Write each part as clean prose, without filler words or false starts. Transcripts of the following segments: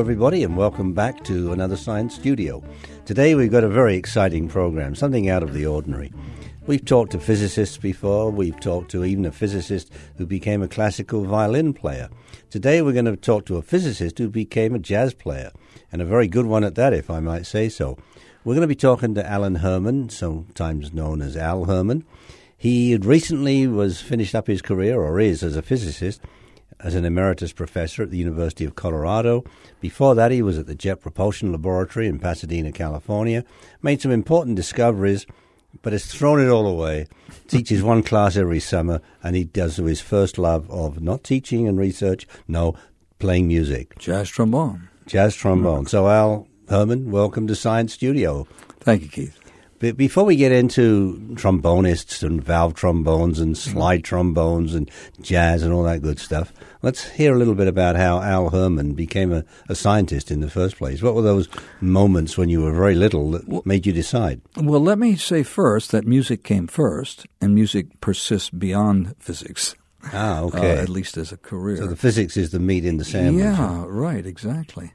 everybody, and welcome back to another Science Studio. Today we've got a very exciting program, something out of the ordinary. We've talked to physicists before. We've talked to even a physicist who became a classical violin player. Today we're going to talk to a physicist who became a jazz player, and a very good one at that, if I might say so. We're going to be talking to Alan Herman, sometimes known as Al Herman. He recently was finished up his career, or is, as a physicist, as an emeritus professor at the University of Colorado. Before that, he was at the Jet Propulsion Laboratory in Pasadena, California, made some important discoveries, but has thrown it all away, teaches one class every summer, and he does his first love of not teaching and research, no, playing music. Jazz trombone. Jazz trombone. So, Al Herman, welcome to Science Studio. Thank you, Keith. Before we get into trombonists and valve trombones and slide trombones and jazz and all that good stuff, let's hear a little bit about how Al Herman became a scientist in the first place. What were those moments when you were very little that made you decide? Well, let me say first that music came first, and music persists beyond physics. Ah, okay. At least as a career. So the physics is the meat in the sandwich. Yeah, right, exactly.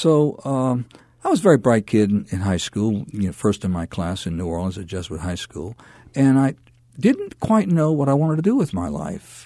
So I was a very bright kid in high school, first in my class in New Orleans at Jesuit High School, and I didn't quite know what I wanted to do with my life.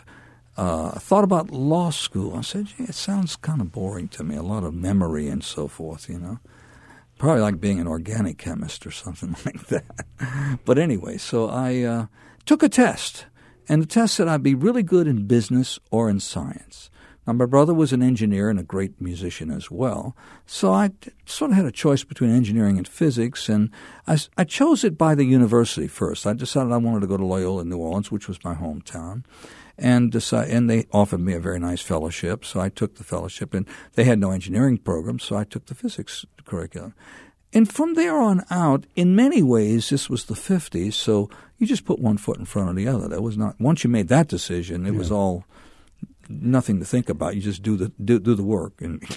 I thought about law school. I said, it sounds kind of boring to me, a lot of memory and so forth, Probably like being an organic chemist or something like that. But anyway, so I took a test, and the test said I'd be really good in business or in science. Now, my brother was an engineer and a great musician as well, so I sort of had a choice between engineering and physics, and I chose it by the university first. I decided I wanted to go to Loyola New Orleans, which was my hometown, and they offered me a very nice fellowship, so I took the fellowship, and they had no engineering program, so I took the physics curriculum. And from there on out, in many ways, this was the 50s, so you just put one foot in front of the other. That was not, once you made that decision, it was all nothing to think about. You just do the work.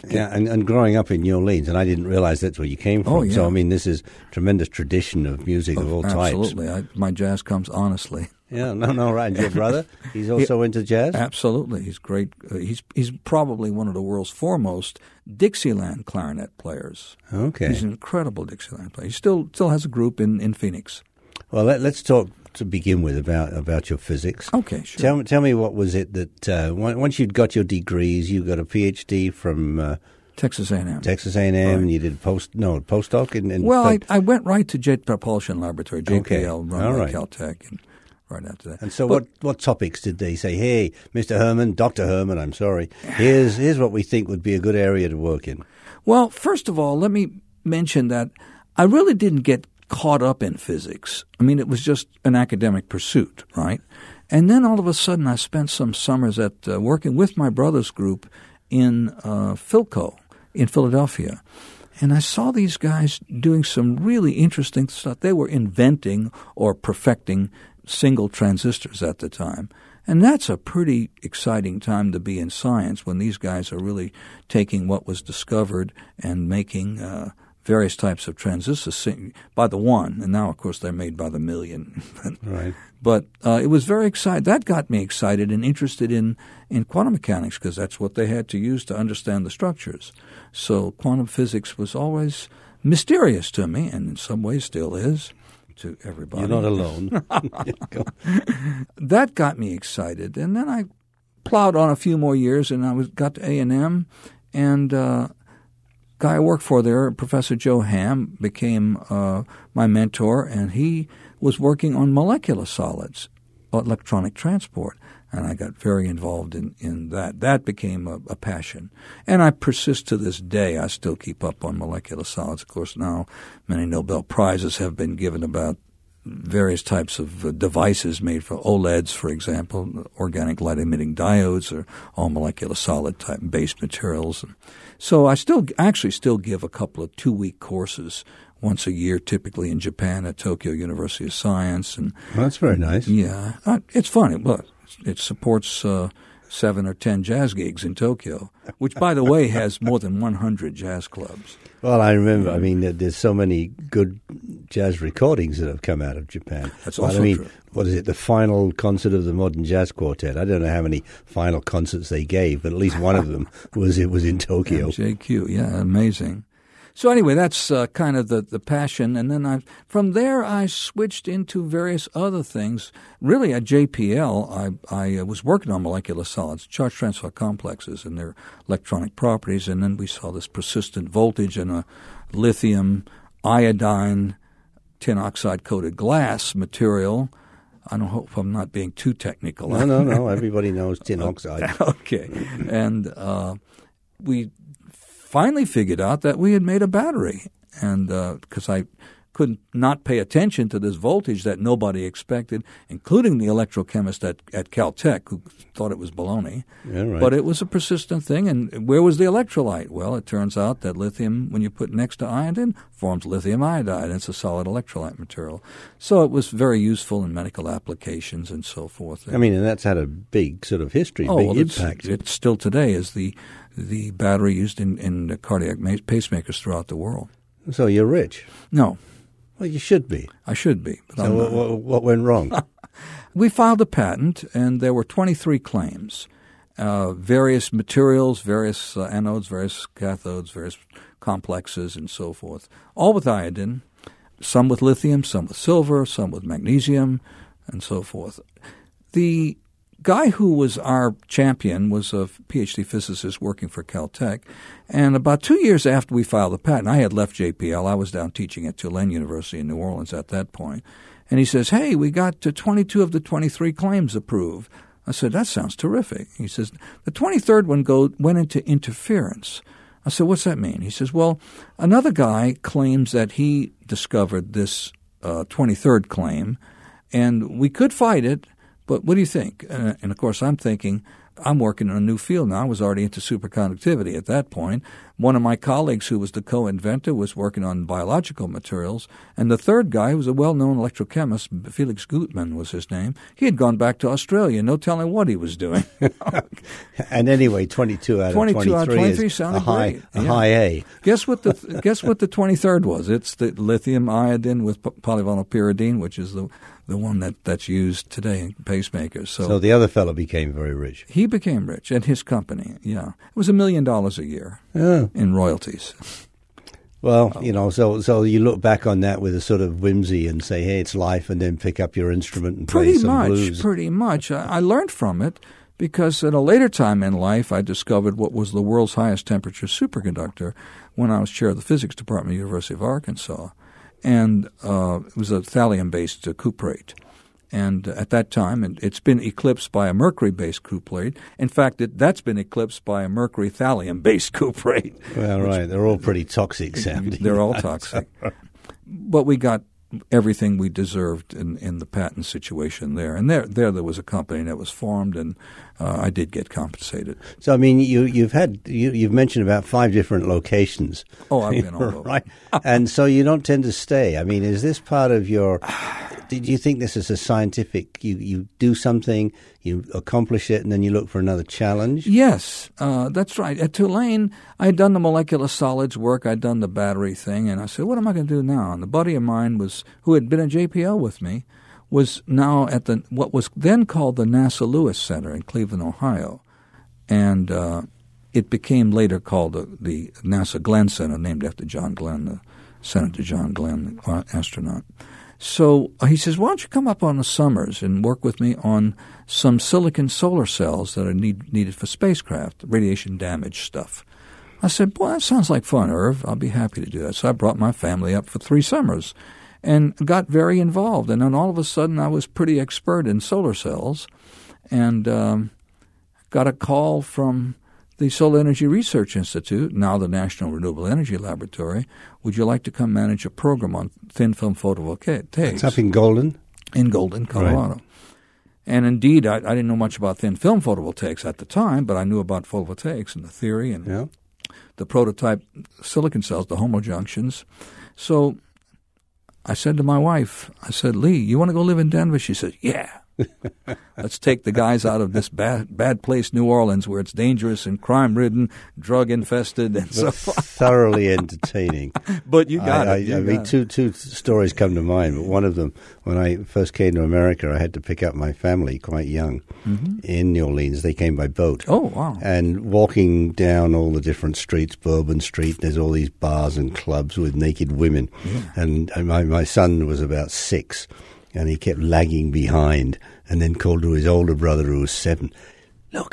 And growing up in New Orleans, and I didn't realize that's where you came from. Oh, yeah. So, I mean, this is tremendous tradition of music of all types. Absolutely. My jazz comes honestly. Yeah, no, right. And your brother, he's also into jazz? Absolutely. He's great. He's probably one of the world's foremost Dixieland clarinet players. Okay. He's an incredible Dixieland player. He still has a group in Phoenix. Well, let's talk to begin with about your physics. Okay, sure. Tell me what was it that once you'd got your degrees, you got a PhD from Texas A&M. Texas A&M, right. And you did postdoc in well, I went right to Jet Propulsion Laboratory, JPL, okay. run by Caltech, and right after that. And so, what topics did they say? Hey, Mr. Herman, Dr. Herman, I'm sorry. Here's what we think would be a good area to work in. Well, first of all, let me mention that I really didn't get caught up in physics. I mean, it was just an academic pursuit, right? And then all of a sudden I spent some summers at working with my brother's group in Philco in Philadelphia. And I saw these guys doing some really interesting stuff. They were inventing or perfecting single transistors at the time. And that's a pretty exciting time to be in science when these guys are really taking what was discovered and making various types of transistors by the one, and now, of course, they're made by the million. Right. But it was very exciting. That got me excited and interested in quantum mechanics because that's what they had to use to understand the structures. So quantum physics was always mysterious to me, and in some ways still is to everybody. You're not alone. That got me excited, and then I plowed on a few more years, and I got to A&M, and guy I worked for there, Professor Joe Ham, became my mentor, and he was working on molecular solids, electronic transport, and I got very involved in that. That became a passion, and I persist to this day. I still keep up on molecular solids. Of course, now many Nobel Prizes have been given about various types of devices made for OLEDs, for example, organic light-emitting diodes, or all molecular solid type based materials. So I actually still give a couple of 2-week courses once a year, typically in Japan at Tokyo University of Science. And well, that's very nice. Yeah, it's fun. It supports 7 or 10 jazz gigs in Tokyo, which, by the way, has more than 100 jazz clubs. Well, I remember, I mean, there's so many good jazz recordings that have come out of Japan. That's also true. What is it, the final concert of the Modern Jazz Quartet? I don't know how many final concerts they gave, but at least one of them was in Tokyo. MJQ, yeah, amazing. So anyway, that's kind of the passion. And then from there I switched into various other things. Really at JPL, I was working on molecular solids, charge transfer complexes and their electronic properties. And then we saw this persistent voltage in a lithium iodine tin oxide coated glass material. I don't hope I'm not being too technical. No. Everybody knows tin oxide. Okay. And we finally figured out that we had made a battery, and because I could not pay attention to this voltage that nobody expected, including the electrochemist at Caltech, who thought it was baloney. Yeah, right. But it was a persistent thing, and where was the electrolyte? Well, it turns out that lithium, when you put next to iodine, forms lithium iodide. It's a solid electrolyte material. So it was very useful in medical applications and so forth. I mean, and that's had a big sort of history, big impact. It's still today is the battery used in cardiac pacemakers throughout the world. So you're rich? No. Well, you should be. I should be. But so what went wrong? We filed a patent, and there were 23 claims. Various materials, various anodes, various cathodes, various complexes, and so forth. All with iodine, some with lithium, some with silver, some with magnesium, and so forth. The guy who was our champion was a PhD physicist working for Caltech, and about 2 years after we filed the patent, I had left JPL. I was down teaching at Tulane University in New Orleans at that point, and he says, "Hey, we got 22 of the 23 claims approved." I said, "That sounds terrific." He says, "The 23rd one went into interference." I said, "What's that mean?" He says, "Well, another guy claims that he discovered this 23rd claim, and we could fight it, but what do you think?" And of course, I'm thinking, I'm working in a new field now. I was already into superconductivity at that point. One of my colleagues who was the co-inventor was working on biological materials. And the third guy, who was a well-known electrochemist, Felix Gutmann was his name, he had gone back to Australia, no telling what he was doing. And anyway, 22 out of 23 is sounded great. A high A. Guess what the 23rd was? It's the lithium iodine with polyvinyl pyridine, which is the one that's used today in pacemakers. So the other fellow became very rich. He became rich, and his company, yeah. It was $1 million a year in royalties. Well, so you look back on that with a sort of whimsy and say, hey, it's life, and then pick up your instrument and play some blues. Pretty much. I learned from it because at a later time in life, I discovered what was the world's highest temperature superconductor when I was chair of the physics department at the University of Arkansas. And it was a thallium-based cuprate. And at that time, it's been eclipsed by a mercury-based cuprate. In fact, that's been eclipsed by a mercury-thallium-based cuprate. Well, right. They're all pretty toxic sounding. They're all toxic. But we got everything we deserved in the patent situation there. And there was a company that was formed, and I did get compensated. So, I mean, you've mentioned about 5 different locations. Oh, I've been all over. Right. And so you don't tend to stay. I mean, is this part of your... Did you think this is a scientific... You do something, you accomplish it, and then you look for another challenge? Yes, that's right. At Tulane, I had done the molecular solids work. I'd done the battery thing, and I said, what am I going to do now? And a buddy of mine who had been at JPL with me was now at what was then called the NASA Lewis Center in Cleveland, Ohio. And it became later called the NASA Glenn Center, named after John Glenn, the Senator John Glenn, the astronaut. So he says, why don't you come up on the summers and work with me on some silicon solar cells that are needed for spacecraft, radiation damage stuff. I said, boy, that sounds like fun, Irv. I'll be happy to do that. So I brought my family up for 3 summers and got very involved. And then all of a sudden I was pretty expert in solar cells and got a call from the Solar Energy Research Institute, now the National Renewable Energy Laboratory. Would you like to come manage a program on thin-film photovoltaics? It's up in Golden? In Golden, Colorado. Right. And indeed, I didn't know much about thin-film photovoltaics at the time, but I knew about photovoltaics and the theory and the prototype silicon cells, the homojunctions. So I said to my wife, Lee, you want to go live in Denver? She said, yeah. Let's take the guys out of this bad place, New Orleans, where it's dangerous and crime-ridden, drug-infested, and so thoroughly entertaining. But you got it. I mean, two stories come to mind. But one of them, when I first came to America, I had to pick up my family quite young in New Orleans. They came by boat. Oh, wow. And walking down all the different streets, Bourbon Street, there's all these bars and clubs with naked women. Yeah. And my son was about 6. And he kept lagging behind and then called to his older brother who was 7, look.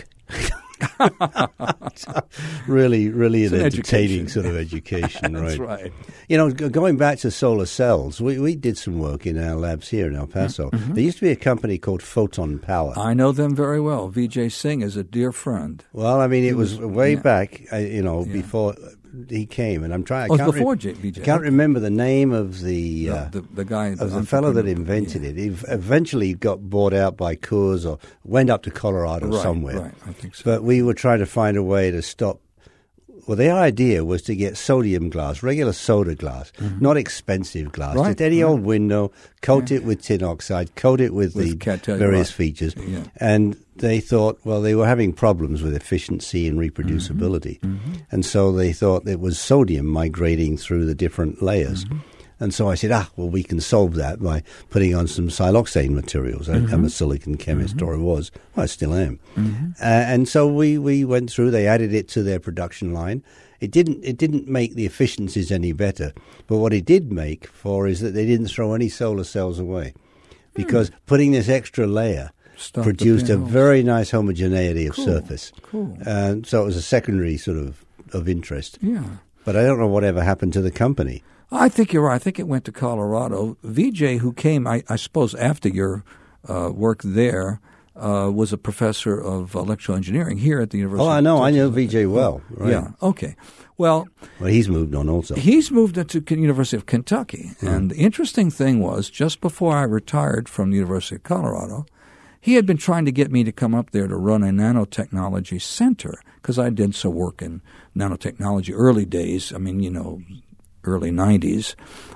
really an entertaining sort of education, right? That's right. You know, going back to solar cells, we did some work in our labs here in El Paso. Mm-hmm. There used to be a company called Photon Power. I know them very well. Vijay Singh is a dear friend. Well, I mean, it was way back, before he came, and I'm trying. Before Vijay. I can't remember the name of the guy, the fellow that invented it. He eventually got bought out by Coors or went up to Colorado somewhere. Right, I think so. But we were trying to find a way to stop. Well, the idea was to get sodium glass, regular soda glass, not expensive glass. Just any old window, coat it with tin oxide, coat it with the various features. Yeah. And they thought, well, they were having problems with efficiency and reproducibility. And so they thought it was sodium migrating through the different layers. And so I said, we can solve that by putting on some siloxane materials. I'm a silicon chemist, or I was. Well, I still am. And so we went through. They added it to their production line. It didn't make the efficiencies any better. But what it did make is that they didn't throw any solar cells away. Because putting this extra layer produced a very nice homogeneity of surface. Cool. So it was a secondary sort of interest. Yeah. But I don't know whatever happened to the company. I think you're right. I think it went to Colorado. Vijay, who came, I suppose, after your work there, was a professor of electrical engineering here at the University. Oh, I know. I know Vijay well. Right. Yeah. Okay. Well, he's moved on also. He's moved into the University of Kentucky. And the interesting thing was, just before I retired from the University of Colorado, he had been trying to get me to come up there to run a nanotechnology center because I did some work in nanotechnology early days. I mean, early 90s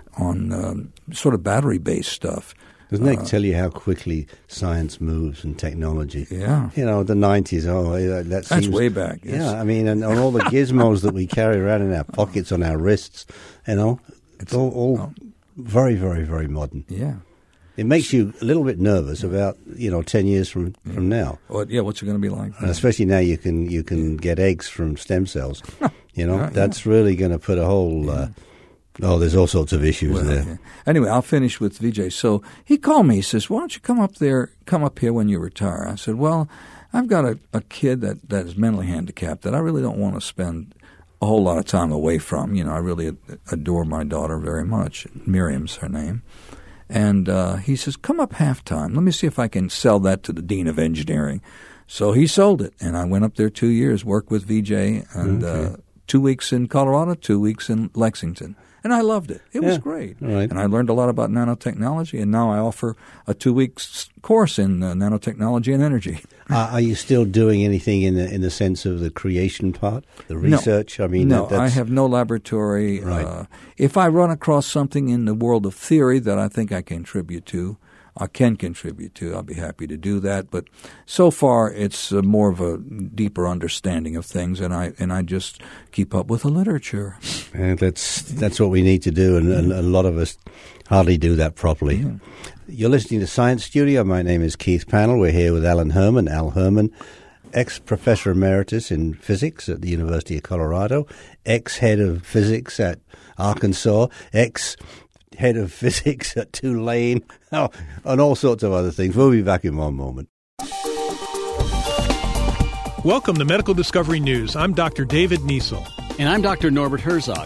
on sort of battery-based stuff. Doesn't that tell you how quickly science moves and technology? Yeah. The 90s, that's way back. Yes. Yeah, I mean, and all the gizmos that we carry around in our pockets, on our wrists, it's all very, very, very modern. Yeah. It makes you a little bit nervous about 10 years from now. Well, what's it going to be like? And especially now you can get eggs from stem cells. That's really going to put a whole. There's all sorts of issues there. Yeah. Anyway, I'll finish with Vijay. So he called me. He says, "Why don't you come up here when you retire?" I said, "Well, I've got a kid that is mentally handicapped that I really don't want to spend a whole lot of time away from. I really adore my daughter very much. Miriam's her name." And he says, "Come up halftime. Let me see if I can sell that to the dean of engineering." So he sold it, and I went up there 2 years, worked with Vijay, and 2 weeks in Colorado, 2 weeks in Lexington. And I loved it. It was great. Right. And I learned a lot about nanotechnology, and now I offer a 2-week course in nanotechnology and energy. Are you still doing anything in the sense of the creation part, the research? No, I mean, I have no laboratory. Right. If I run across something in the world of theory that I think I can contribute to, I'll be happy to do that. But so far, it's more of a deeper understanding of things, and I just keep up with the literature. And that's what we need to do, and a lot of us hardly do that properly. Yeah. You're listening to Science Studio. My name is Keith Pannell. We're here with Al Herman, ex-professor emeritus in physics at the University of Colorado, ex-head of physics at Arkansas, ex-head of physics at Tulane, and all sorts of other things. We'll be back in one moment. Welcome to Medical Discovery News. I'm Dr. David Niesel. And I'm Dr. Norbert Herzog.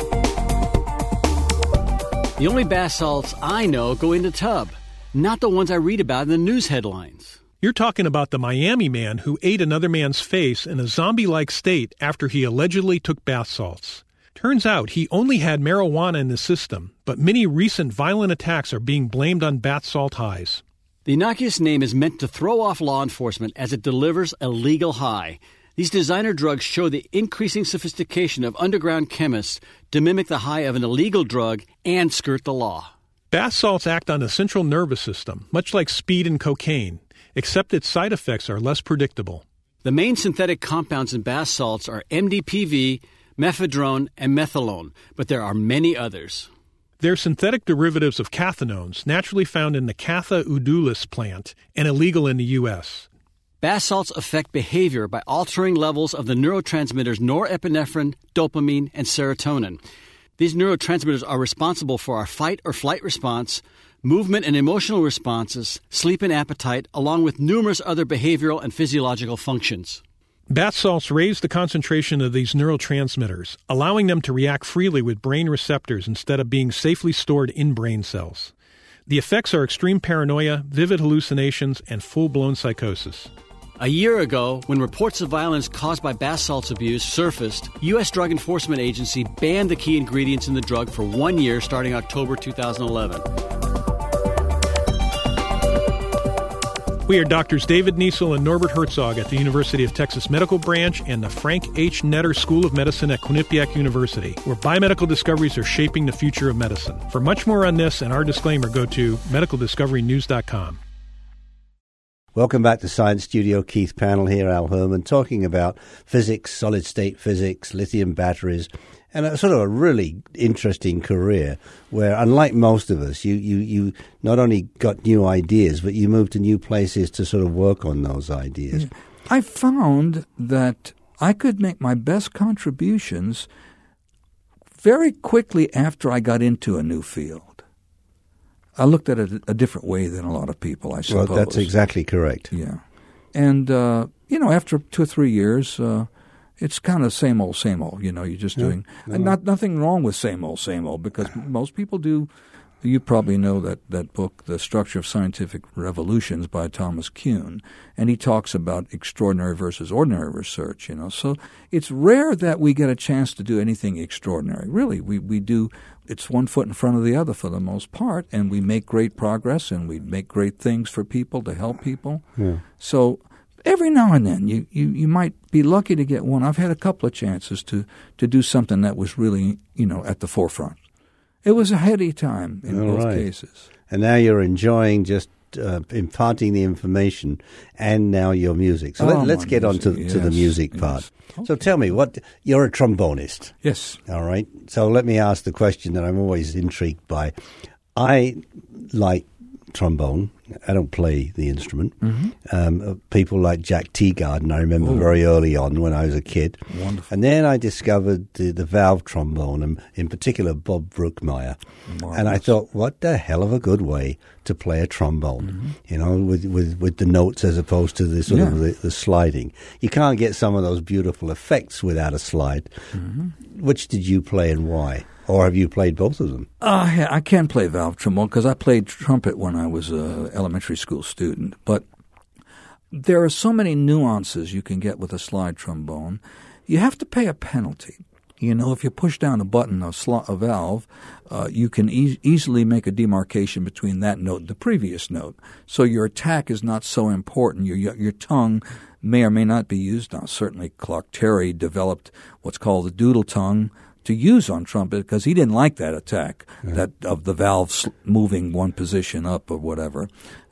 The only bath salts I know go in the tub, not the ones I read about in the news headlines. You're talking about the Miami man who ate another man's face in a zombie-like state after he allegedly took bath salts. Turns out he only had marijuana in his system, but many recent violent attacks are being blamed on bath salt highs. The innocuous name is meant to throw off law enforcement as it delivers a legal high. These designer drugs show the increasing sophistication of underground chemists to mimic the high of an illegal drug and skirt the law. Bath salts act on the central nervous system, much like speed and cocaine, except its side effects are less predictable. The main synthetic compounds in bath salts are MDPV, mephedrone, and methylone, but there are many others. They're synthetic derivatives of cathinones, naturally found in the Catha udulis plant and illegal in the U.S. Bath salts affect behavior by altering levels of the neurotransmitters norepinephrine, dopamine, and serotonin. These neurotransmitters are responsible for our fight or flight response, movement and emotional responses, sleep and appetite, along with numerous other behavioral and physiological functions. Bath salts raise the concentration of these neurotransmitters, allowing them to react freely with brain receptors instead of being safely stored in brain cells. The effects are extreme paranoia, vivid hallucinations, and full-blown psychosis. A year ago, when reports of violence caused by bath salts abuse surfaced, U.S. Drug Enforcement Agency banned the key ingredients in the drug for 1 year starting October 2011. We are Drs. David Niesel and Norbert Herzog at the University of Texas Medical Branch and the Frank H. Netter School of Medicine at Quinnipiac University, where biomedical discoveries are shaping the future of medicine. For much more on this and our disclaimer, go to medicaldiscoverynews.com. Welcome back to Science Studio. Keith Panel here, Al Herman, talking about physics, solid-state physics, lithium batteries, and a sort of a really interesting career where, unlike most of us, you not only got new ideas, but you moved to new places to sort of work on those ideas. I found that I could make my best contributions very quickly after I got into a new field. I looked at it a different way than a lot of people, I suppose. Well, that's exactly correct. Yeah. And, after 2 or 3 years, it's kind of same old, you're just doing – nothing wrong with same old, because most people do – you probably know that book, The Structure of Scientific Revolutions by Thomas Kuhn, and he talks about extraordinary versus ordinary research, So it's rare that we get a chance to do anything extraordinary. Really, we do – it's one foot in front of the other for the most part, and we make great progress and we make great things for people to help people. Yeah. So – every now and then, you might be lucky to get one. I've had a couple of chances to do something that was really, at the forefront. It was a heady time in both cases. And now you're enjoying just imparting the information and now your music. So let's get on to the music part. Okay. So tell me, you're a trombonist. Yes. All right. So let me ask the question that I'm always intrigued by. I like trombone. I don't play the instrument. Mm-hmm. People like Jack Teagarden, I remember very early on when I was a kid. Wonderful. And then I discovered the valve trombone, and in particular Bob Brookmeyer. Marvelous. And I thought, what the hell of a good way to play a trombone, with the notes as opposed to the sort of the sliding. You can't get some of those beautiful effects without a slide. Mm-hmm. Which did you play and why? Or have you played both of them? I can play valve trombone because I played trumpet when I was an elementary school student. But there are so many nuances you can get with a slide trombone. You have to pay a penalty. If you push down a button, a valve, you can easily make a demarcation between that note and the previous note. So your attack is not so important. Your tongue may or may not be used. Now, certainly Clark Terry developed what's called the doodle tongue to use on trumpet because he didn't like that attack, that of the valves moving one position up or whatever.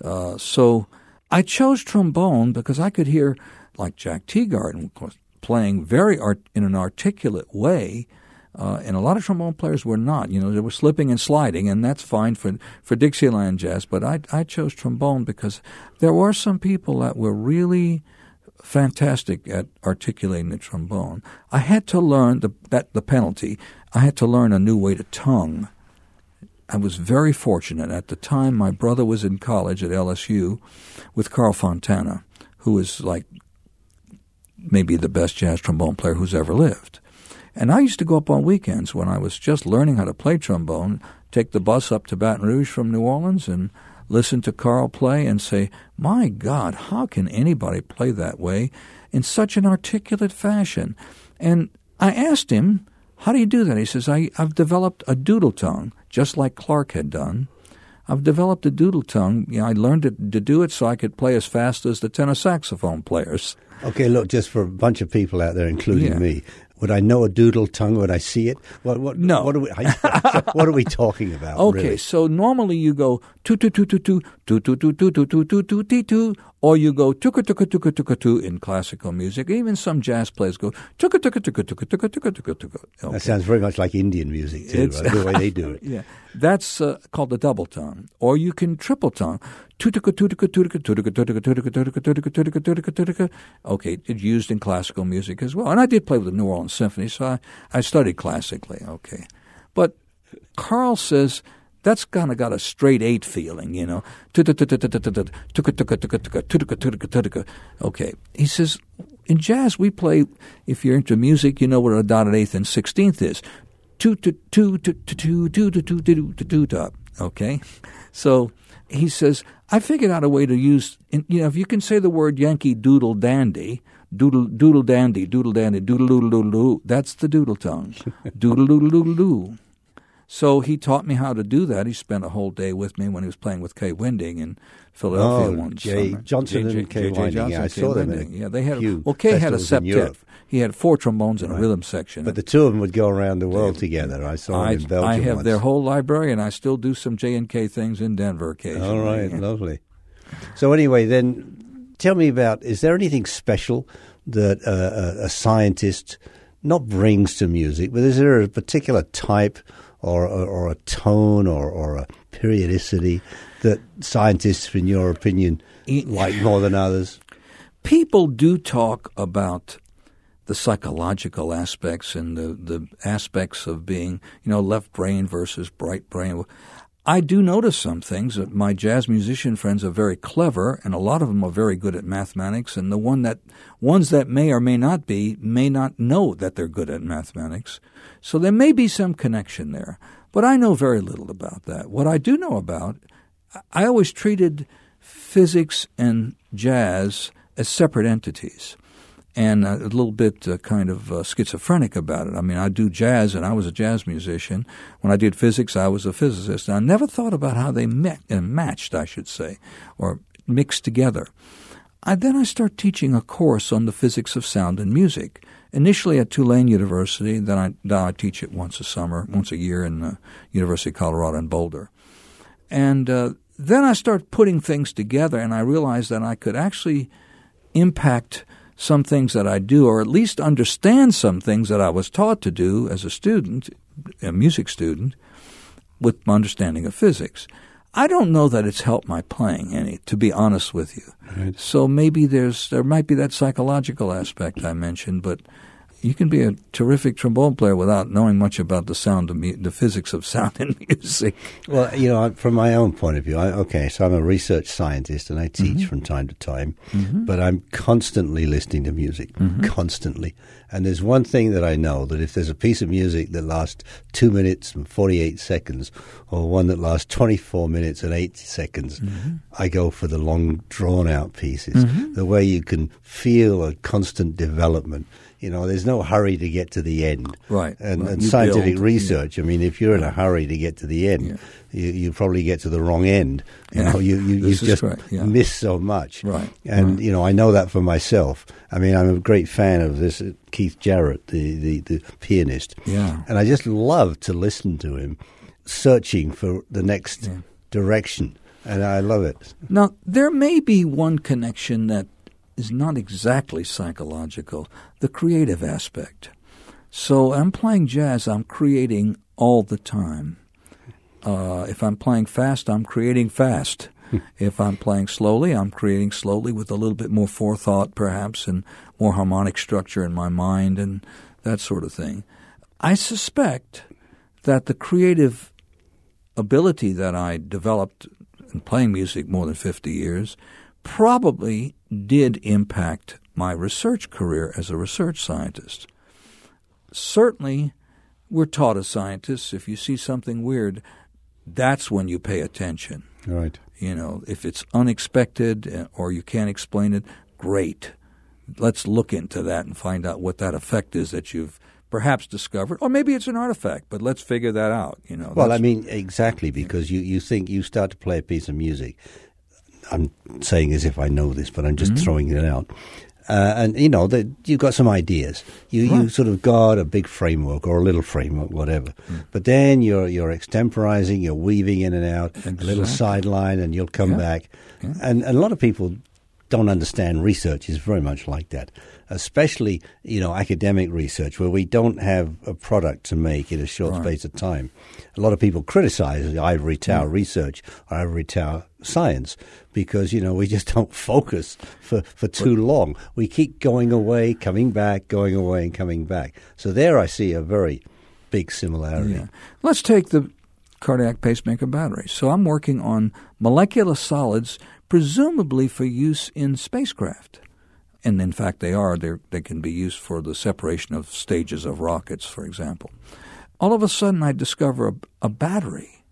So I chose trombone because I could hear, like Jack Teagarden, of course, playing very in an articulate way, and a lot of trombone players were not. They were slipping and sliding, and that's fine for Dixieland jazz. But I chose trombone because there were some people that were really fantastic at articulating the trombone. I had to learn the penalty. I had to learn a new way to tongue. I was very fortunate. At the time, my brother was in college at LSU with Carl Fontana, who was like maybe the best jazz trombone player who's ever lived. And I used to go up on weekends when I was just learning how to play trombone, take the bus up to Baton Rouge from New Orleans and listen to Carl play and say, my God, how can anybody play that way in such an articulate fashion? And I asked him, how do you do that? He says, I've developed a doodle tongue, just like Clark had done. I've developed a doodle tongue. I learned to do it so I could play as fast as the tenor saxophone players. Okay, look, just for a bunch of people out there, including me, would I know a doodle tongue? Would I see it? No. What are we talking about? Okay, really? so normally you go tu tu tu tu tu tu tu tu tu tu tu tu tu tu tu, or you go tuka tuka tuka tuka tu in classical music. Even some jazz players go tuka tuka tuka tuka tuka tuka tuka tuka. That sounds very much like Indian music too, right? The way they do it. Yeah, that's called the double tongue, or you can triple tongue. Tutuka tutuka tutuka tutuka tutuka tutuka tutuka tutuka tutuka tutuka tutuka. Okay, it's used in classical music as well, and I did play with the New Orleans Symphony, so I studied classically. Okay, but Carl says that's kind of got a straight 8 feeling, you know. Okay, he says in jazz we play. If you're into music, you know what a dotted eighth and 16th is. Okay, so he says I figured out a way to use. If you can say the word Yankee Doodle Dandy. Doodle dandy, doodle doodle doodle. That's the doodle tongue. Doodle doodle doodle doo. So he taught me how to do that. He spent a whole day with me when he was playing with Kay Winding in Philadelphia one summer. Johnson and Kay Winding. Yeah, I saw them. Yeah, they had. Well, Kay had a septet. He had 4 trombones and a rhythm section. But the two of them would go around the world together. I saw them in Belgium. I have once. their whole library, and I still do some J&K things in Denver occasionally. All right, lovely. So anyway, then. Tell me about, is there anything special that a scientist not brings to music, but is there a particular type or a tone or a periodicity that scientists, in your opinion, like more than others? People do talk about the psychological aspects and the aspects of being, left brain versus right brain. I do notice some things that my jazz musician friends are very clever, and a lot of them are very good at mathematics, and the ones that may or may not know that they're good at mathematics. So there may be some connection there, but I know very little about that. What I do know about, I always treated physics and jazz as separate entities. And a little bit kind of schizophrenic about it. I mean, I do jazz, and I was a jazz musician. When I did physics, I was a physicist. And I never thought about how they matched, I should say, or mixed together. Then I started teaching a course on the physics of sound and music, initially at Tulane University. Then I teach it once a year in the University of Colorado in Boulder. And then I started putting things together, and I realized that I could actually impact some things that I do, or at least understand some things that I was taught to do as a student, a music student, with my understanding of physics. I don't know that it's helped my playing any, to be honest with you. Right. So maybe there might be that psychological aspect I mentioned, but you can be a terrific trombone player without knowing much about the physics of sound and music. Well, from my own point of view, so I'm a research scientist and I teach from time to time, but I'm constantly listening to music, constantly. And there's one thing that I know, that if there's a piece of music that lasts 2 minutes and 48 seconds or one that lasts 24 minutes and 8 seconds, I go for the long, drawn-out pieces, the way you can feel a constant development. There's no hurry to get to the end. Right. And scientific research, I mean, if you're in a hurry to get to the end, you probably get to the wrong end. You just miss so much. Right. And, I know that for myself. I mean, I'm a great fan of this Keith Jarrett, the pianist. Yeah. And I just love to listen to him searching for the next direction. And I love it. Now, there may be one connection that is not exactly psychological, the creative aspect. So I'm playing jazz, I'm creating all the time. If I'm playing fast, I'm creating fast. If I'm playing slowly, I'm creating slowly with a little bit more forethought perhaps and more harmonic structure in my mind and that sort of thing. I suspect that the creative ability that I developed in playing music more than 50 years probably did impact my research career as a research scientist. Certainly, we're taught as scientists, if you see something weird, that's when you pay attention. Right. If it's unexpected or you can't explain it, great. Let's look into that and find out what that effect is that you've perhaps discovered. Or maybe it's an artifact, but let's figure that out. Well, I mean, exactly, because you think you start to play a piece of music. I'm saying as if I know this, but I'm just throwing it out. And, you've got some ideas. You sort of got a big framework or a little framework, whatever. But then you're extemporizing, you're weaving in and out, a little sideline, and you'll come back. Yeah. And a lot of people don't understand research is very much like that, especially, academic research where we don't have a product to make in a short space of time. A lot of people criticize ivory tower research or ivory tower science because, we just don't focus for too long. We keep going away, coming back, going away and coming back. So there I see a very big similarity. Yeah. Let's take the cardiac pacemaker battery. So I'm working on molecular solids presumably for use in spacecraft. And in fact, they can be used for the separation of stages of rockets, for example. All of a sudden, I discover a battery.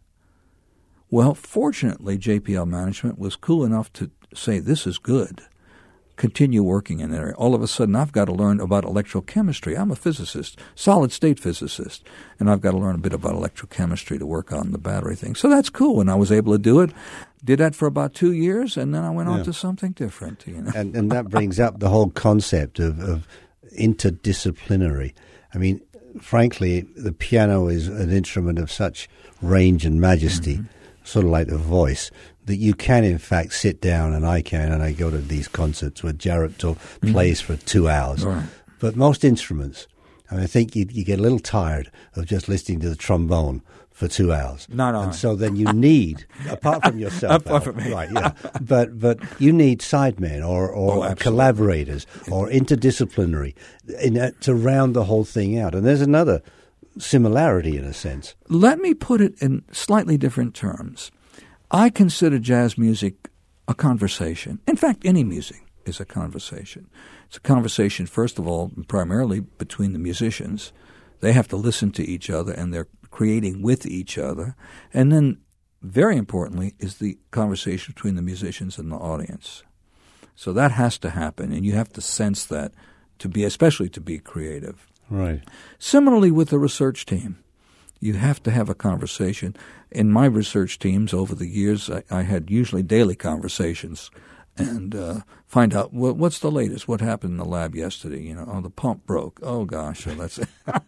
Well, fortunately, JPL management was cool enough to say, this is good. Continue working in that area. All of a sudden, I've got to learn about electrochemistry. I'm a physicist, solid-state physicist, and I've got to learn a bit about electrochemistry to work on the battery thing. So that's cool, and I was able to do it. Did that for about 2 years, and then I went on to something different. And that brings up the whole concept of interdisciplinary. I mean, frankly, the piano is an instrument of such range and majesty, sort of like the voice, that you can, in fact, sit down, and I can, and I go to these concerts where Jarrett plays for 2 hours. Right. But most instruments, I think you get a little tired of just listening to the trombone for 2 hours. And so then you need, apart from yourself, apart from me. Right, yeah, but you need sidemen or collaborators or interdisciplinary to round the whole thing out. And there's another similarity in a sense. Let me put it in slightly different terms. I consider jazz music a conversation. In fact, any music is a conversation. It's a conversation, first of all, primarily between the musicians. They have to listen to each other, and they're creating with each other. And then, very importantly, is the conversation between the musicians and the audience. So that has to happen, and you have to sense that especially to be creative. Right. Similarly with the research team. You have to have a conversation. In my research teams over the years, I had usually daily conversations and find out what's the latest, what happened in the lab yesterday. The pump broke. Oh, gosh, so that's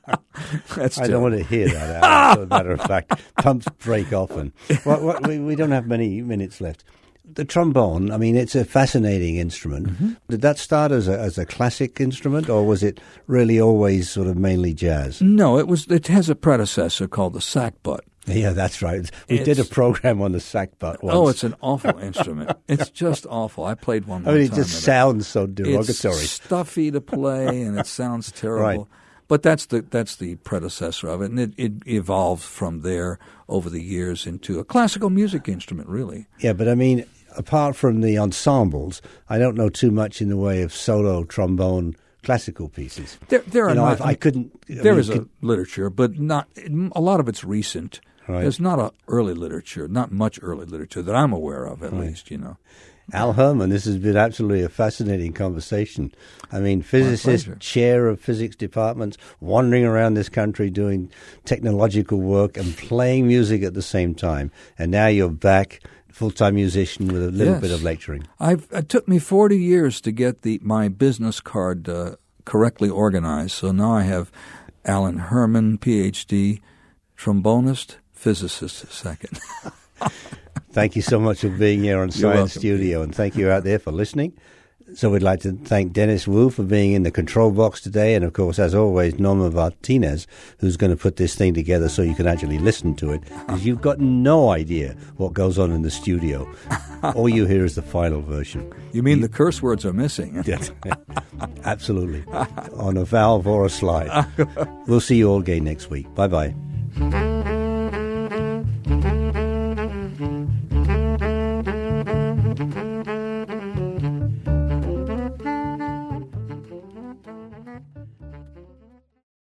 I don't want to hear that, Al. As a matter of fact, pumps break often. We don't have many minutes left. The trombone, I mean, it's a fascinating instrument. Mm-hmm. Did that start as a classic instrument, or was it really always sort of mainly jazz? No, it has a predecessor called the sackbut. Yeah, that's right. We did a program on the sackbut once. Oh, it's an awful instrument. It's just awful. I played one time. It just sounds so derogatory. It's stuffy to play, and it sounds terrible. Right. But that's the predecessor of it, and it evolved from there over the years into a classical music instrument, really. Yeah, but I mean, apart from the ensembles, I don't know too much in the way of solo trombone classical pieces. There are not. I couldn't. There is a literature, but not a lot of it's recent. Right. There's not not much early literature that I'm aware of, at least. Al Herman, this has been absolutely a fascinating conversation. I mean, physicist, chair of physics departments, wandering around this country doing technological work and playing music at the same time. And now you're back, full-time musician with a little bit of lecturing. It took me 40 years to get my business card correctly organized. So now I have Alan Herman, Ph.D., trombonist, physicist second. Thank you so much for being here on Science Studio, and thank you out there for listening. So we'd like to thank Dennis Wu for being in the control box today, and of course, as always, Norma Martinez, who's going to put this thing together so you can actually listen to it, because you've got no idea what goes on in the studio. All you hear is the final version. You mean the curse words are missing? Yes, absolutely. On a valve or a slide. We'll see you all again next week. Bye-bye.